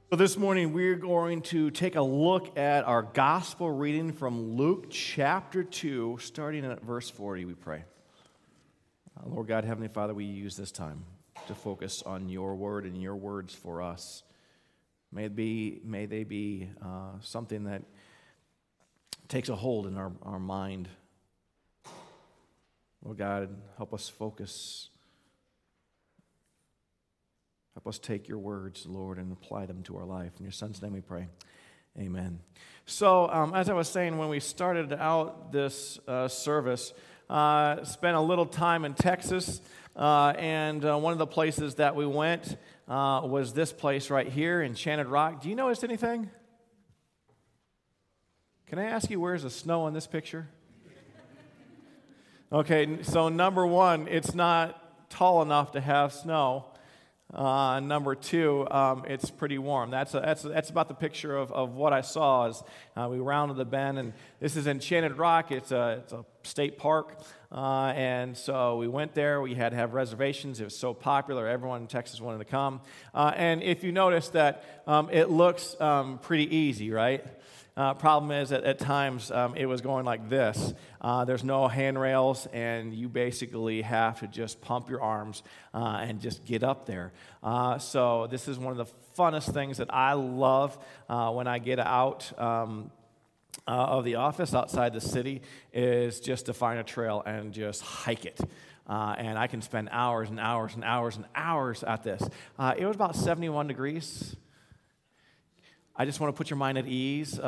So this morning we're going to take a look at our gospel reading from Luke chapter 2, starting at verse 40, we pray. Lord God, Heavenly Father, we use this time to focus on your word and your words for us. May they be something that takes a hold in our mind. Lord God, help us focus. Help us take your words, Lord, and apply them to our life. In your Son's name we pray. Amen. So, as I was saying, when we started out this service, spent a little time in Texas, and one of the places that we went was this place right here, Enchanted Rock. Do you notice anything? Can I ask you, where's the snow in this picture? Okay, so number one, it's not tall enough to have snow. Number two, it's pretty warm. That's about the picture of what I saw as we rounded the bend, and this is Enchanted Rock. It's a state park, and so we went there. We had to have reservations. It was so popular. Everyone in Texas wanted to come. And if you notice that it looks pretty easy, right? Problem is that at times it was going like this. There's no handrails, and you basically have to just pump your arms and just get up there. So this is one of the funnest things that I love when I get out of the office outside the city, is just to find a trail and just hike it. And I can spend hours and hours and hours and hours at this. It was about 71 degrees. I just want to put your mind at ease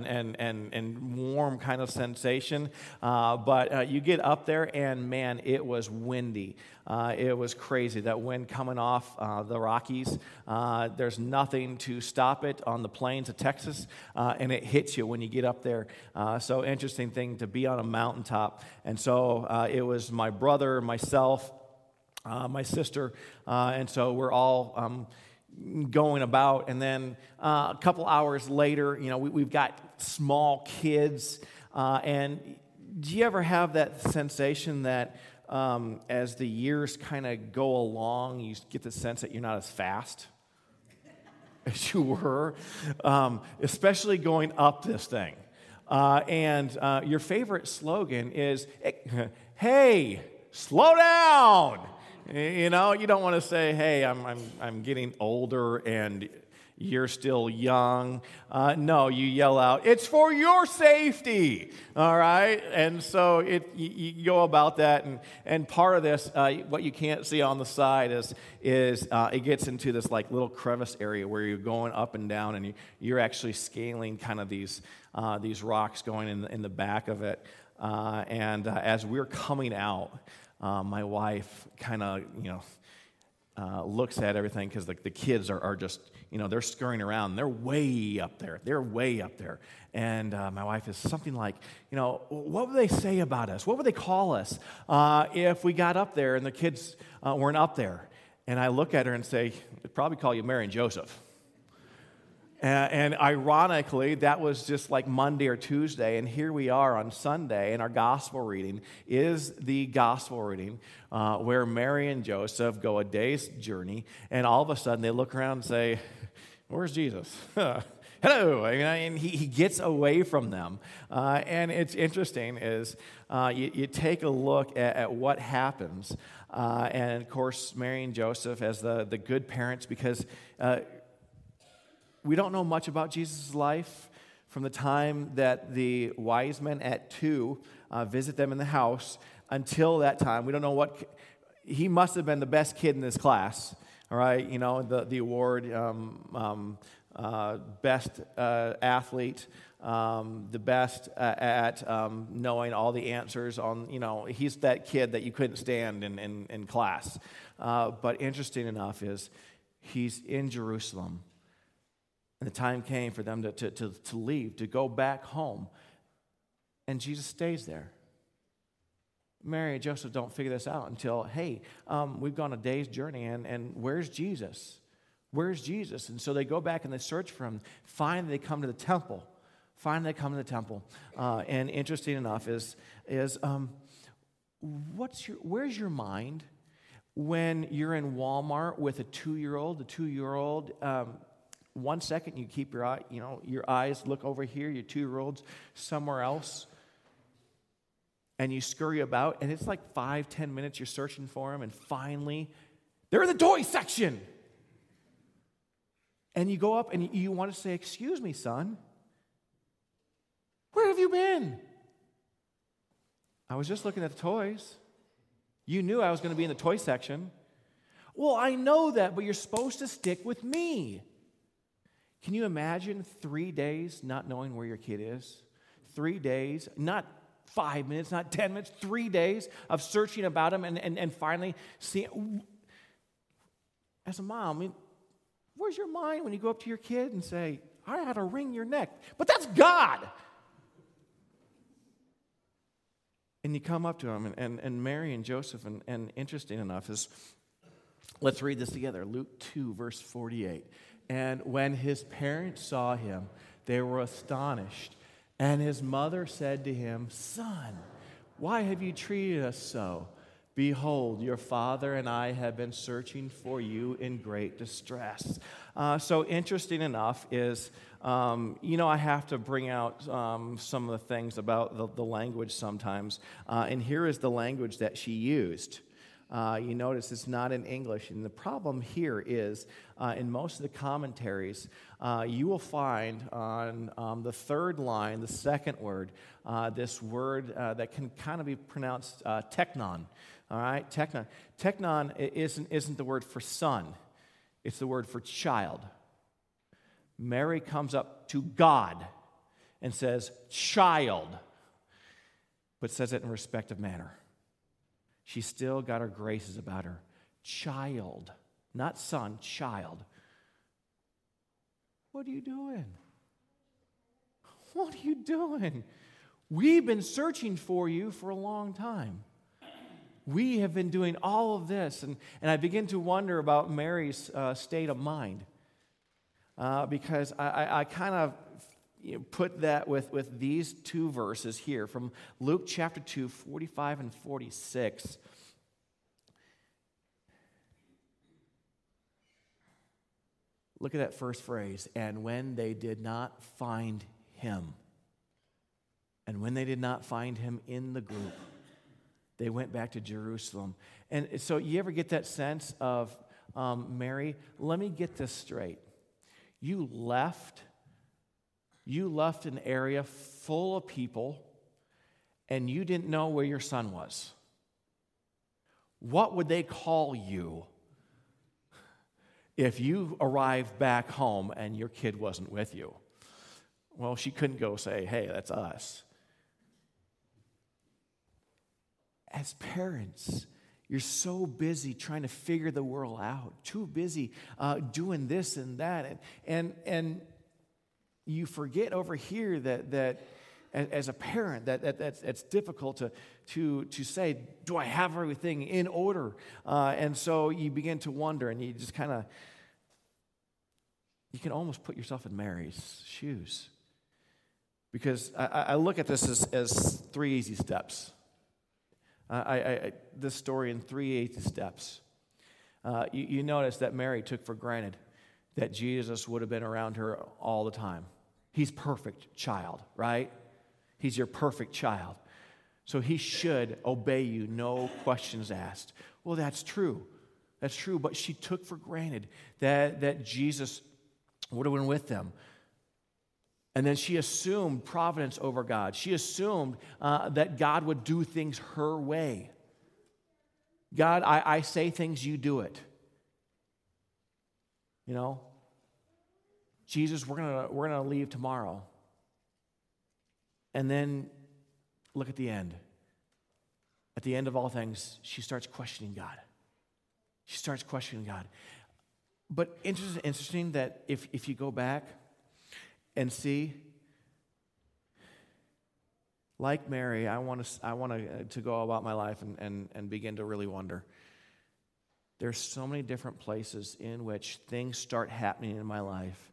and warm kind of sensation. But you get up there, and man, it was windy. It was crazy, that wind coming off the Rockies. There's nothing to stop it on the plains of Texas, and it hits you when you get up there. So interesting thing to be on a mountaintop. And so it was my brother, myself, my sister, and so we're all going about, and then a couple hours later, we've got small kids, and do you ever have that sensation that as the years kind of go along, you get the sense that you're not as fast as you were, especially going up this thing, and your favorite slogan is, "Hey, slow down." You don't want to say, "Hey, I'm getting older and you're still young." No, you yell out, "It's for your safety." All right, and so you go about that, and part of this, what you can't see on the side is it gets into this like little crevice area where you're going up and down, and you're actually scaling kind of these rocks going in the back of it, and as we're coming out. My wife kind of, looks at everything, because the kids are just, they're scurrying around. They're way up there. And my wife is something like, what would they say about us? What would they call us if we got up there and the kids weren't up there? And I look at her and say, they'd probably call you Mary and Joseph. And ironically, that was just like Monday or Tuesday, and here we are on Sunday, and our gospel reading is the gospel reading where Mary and Joseph go a day's journey, and all of a sudden they look around and say, "Where's Jesus?" Hello, and he gets away from them. And it's interesting is you take a look at what happens, and of course Mary and Joseph as the good parents, because we don't know much about Jesus' life from the time that the wise men at 2 visit them in the house until that time. We don't know he must have been the best kid in this class, all right? The award, best athlete, the best at knowing all the answers on, he's that kid that you couldn't stand in class. But interesting enough is he's in Jerusalem. And the time came for them to leave, to go back home. And Jesus stays there. Mary and Joseph don't figure this out until, hey, we've gone a day's journey, and where's Jesus? Where's Jesus? And so they go back and they search for him. Finally, they come to the temple. And interesting enough is where's your mind when you're in Walmart with a 2-year-old? The 2-year-old 1 second you keep your your eyes look over here, your 2-year-old's somewhere else, and you scurry about, and it's like 5-10 minutes you're searching for them, and finally, they're in the toy section. And you go up and you want to say, "Excuse me, son, where have you been?" "I was just looking at the toys. You knew I was going to be in the toy section." "Well, I know that, but you're supposed to stick with me." Can you imagine 3 days not knowing where your kid is? 3 days, not 5 minutes, not 10 minutes, 3 days of searching about him and finally seeing. As a mom, I mean, where's your mind when you go up to your kid and say, "I had to wring your neck"? But that's God. And you come up to him, and Mary and Joseph, and interesting enough is, let's read this together. Luke 2, verse 48. "And when his parents saw him, they were astonished. And his mother said to him, 'Son, why have you treated us so? Behold, your father and I have been searching for you in great distress.'" So interesting enough is, I have to bring out some of the things about the language sometimes. And here is the language that she used. You notice it's not in English. And the problem here is, in most of the commentaries, you will find on the third line, the second word, this word that can kind of be pronounced teknon. All right, teknon. Teknon isn't the word for son. It's the word for child. Mary comes up to God and says, "Child," but says it in a respectful manner. She's still got her graces about her. Child, not son, child. What are you doing? What are you doing? We've been searching for you for a long time. We have been doing all of this, and I begin to wonder about Mary's state of mind, because I kind of put that with these 2 verses here from Luke chapter 2, 45 and 46. Look at that first phrase. "And when they did not find him," and when they did not find him in the group, they went back to Jerusalem. And so you ever get that sense of, Mary, let me get this straight. You left an area full of people, and you didn't know where your son was. What would they call you if you arrived back home and your kid wasn't with you? Well, she couldn't go say, "Hey, that's us." As parents, you're so busy trying to figure the world out, too busy doing this and that, and you forget over here that as a parent that's difficult to say, "Do I have everything in order?" And so you begin to wonder, and you just kind of, you can almost put yourself in Mary's shoes, because I look at this as 3 easy steps. This story in 3 easy steps. You notice that Mary took for granted that Jesus would have been around her all the time. He's perfect child, right? He's your perfect child. So he should obey you, no questions asked. Well, that's true. That's true, but she took for granted that Jesus would have been with them. And then she assumed providence over God. She assumed that God would do things her way. God, I say things, you do it. Jesus, we're gonna leave tomorrow. And then look at the end. At the end of all things, she starts questioning God. She starts questioning God. But interesting that if you go back and see, like Mary, I want to go about my life and begin to really wonder. There's so many different places in which things start happening in my life.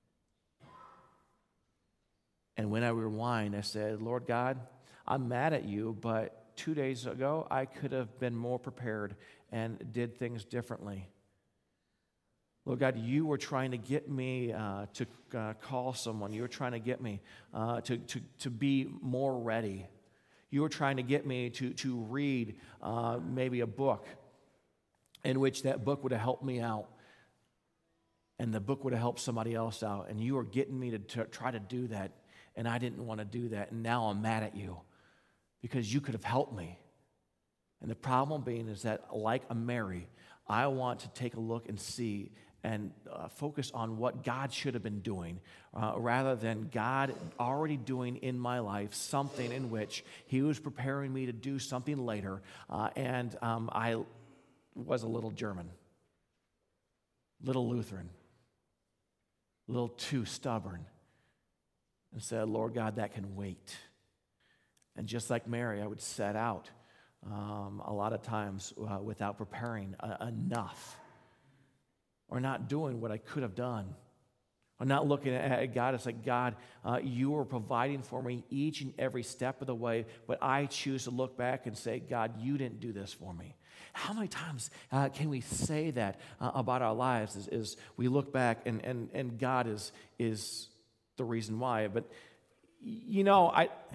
And when I rewind, I said, "Lord God, I'm mad at you, but 2 days ago, I could have been more prepared and did things differently." Lord God, you were trying to get me to call someone. You were trying to get me to be more ready. You were trying to get me to read maybe a book in which that book would have helped me out, and the book would have helped somebody else out. And you were getting me to try to do that, and I didn't want to do that. And now I'm mad at you because you could have helped me. And the problem being is that, like a Mary, I want to take a look and see and focus on what God should have been doing rather than God already doing in my life something in which he was preparing me to do something later. And I was a little German, little Lutheran, a little too stubborn, and said, Lord God, that can wait. And just like Mary, I would set out a lot of times without preparing enough, or not doing what I could have done, or not looking at God. It's like, God, you are providing for me each and every step of the way, but I choose to look back and say, God, you didn't do this for me. How many times can we say that about our lives is we look back and God is the reason why? But, you know,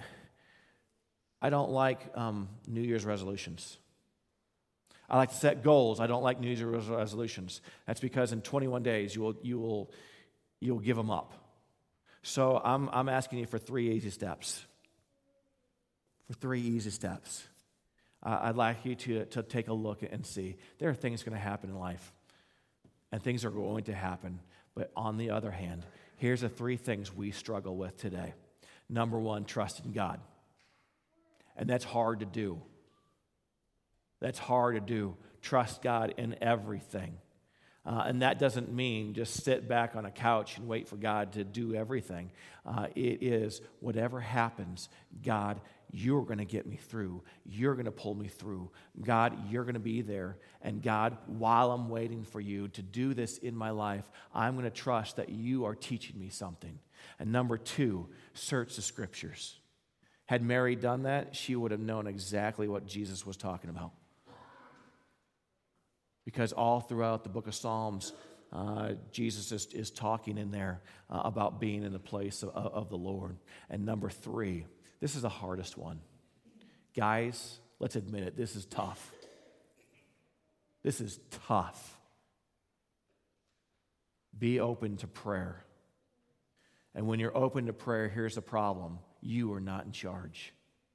I don't like New Year's resolutions. I like to set goals. I don't like New Year's resolutions. That's because in 21 days you'll give them up. So I'm asking you for 3 easy steps. For 3 easy steps. I'd like you to take a look and see. There are things going to happen in life, and things are going to happen. But on the other hand, here's the 3 things we struggle with today. Number 1, trust in God. And that's hard to do. That's hard to do. Trust God in everything. And that doesn't mean just sit back on a couch and wait for God to do everything. It is whatever happens, God, you're going to get me through. You're going to pull me through. God, you're going to be there. And God, while I'm waiting for you to do this in my life, I'm going to trust that you are teaching me something. And number 2, search the scriptures. Had Mary done that, she would have known exactly what Jesus was talking about. Because all throughout the book of Psalms, Jesus is talking in there about being in the place of the Lord. And number 3, this is the hardest one. Guys, let's admit it, this is tough. This is tough. Be open to prayer. And when you're open to prayer, here's the problem. You are not in charge.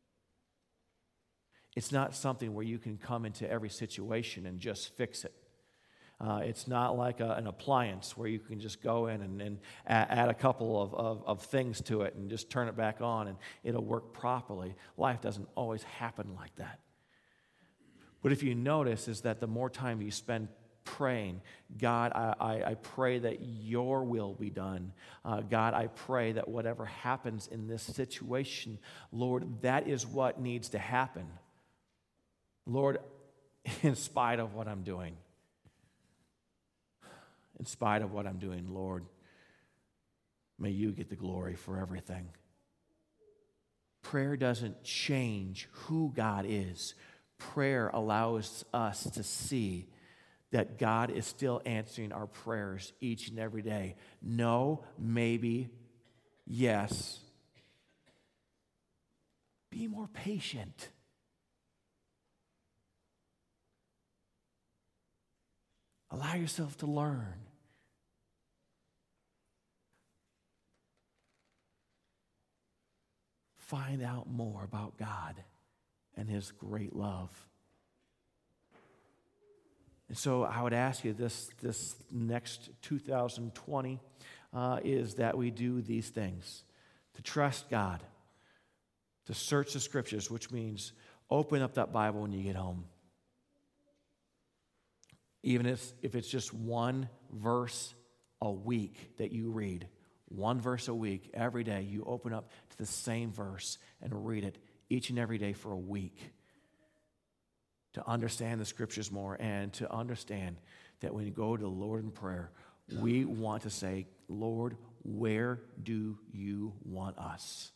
It's not something where you can come into every situation and just fix it. It's not like an appliance where you can just go in and add a couple of things to it and just turn it back on and it'll work properly. Life doesn't always happen like that. But if you notice is that the more time you spend praying, God, I pray that your will be done. God, I pray that whatever happens in this situation, Lord, that is what needs to happen. Lord, in spite of what I'm doing, Lord, may you get the glory for everything. Prayer doesn't change who God is. Prayer allows us to see that God is still answering our prayers each and every day. No, maybe, yes. Be more patient. Allow yourself to learn. Find out more about God and his great love. And so I would ask you this next 2020 is that we do these things. To trust God, to search the scriptures, which means open up that Bible when you get home. Even if it's just one verse a week that you read, one verse a week, every day, you open up to the same verse and read it each and every day for a week to understand the scriptures more and to understand that when you go to the Lord in prayer, we want to say, Lord, where do you want us?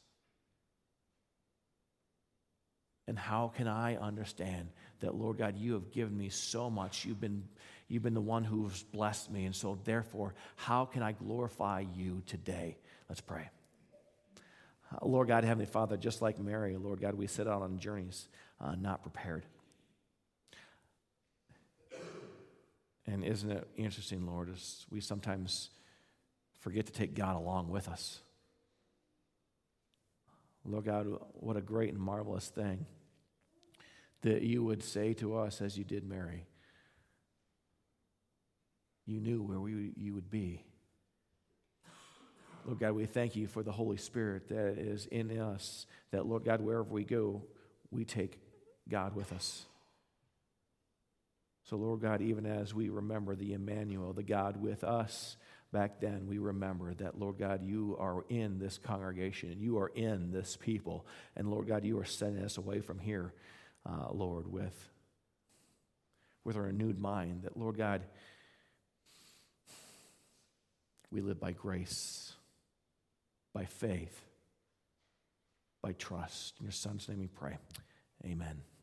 And how can I understand that, Lord God, you have given me so much. You've been the one who's blessed me. And so, therefore, how can I glorify you today? Let's pray. Lord God, Heavenly Father, just like Mary, Lord God, we set out on journeys not prepared. And isn't it interesting, Lord, as we sometimes forget to take God along with us. Lord God, what a great and marvelous thing that you would say to us as you did Mary. You knew where you would be. Lord God, we thank you for the Holy Spirit that is in us, that, Lord God, wherever we go, we take God with us. So, Lord God, even as we remember the Emmanuel, the God with us, back then we remember that, Lord God, you are in this congregation, and you are in this people. And, Lord God, you are sending us away from here, Lord, with a renewed mind that, Lord God, we live by grace, by faith, by trust. In your Son's name we pray. Amen.